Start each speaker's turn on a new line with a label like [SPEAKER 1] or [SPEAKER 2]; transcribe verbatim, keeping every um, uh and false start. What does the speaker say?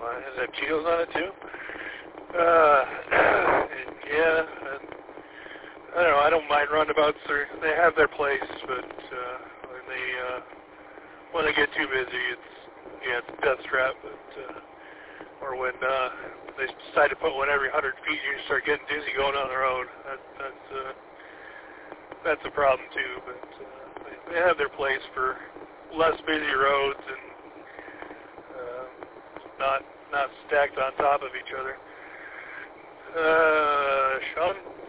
[SPEAKER 1] Well, does it have Cheetos on it too? Uh, yeah. I don't know. I don't mind roundabouts. They're, they have their place, but uh, when they uh, when they get too busy, it's yeah, it's a death trap. But uh, or when uh, they decide to put one every hundred feet, you start getting dizzy going down the road. That, that's uh, that's a problem too. But uh, they, they have their place for less busy roads and uh, not not stacked on top of each other. Uh, Sean.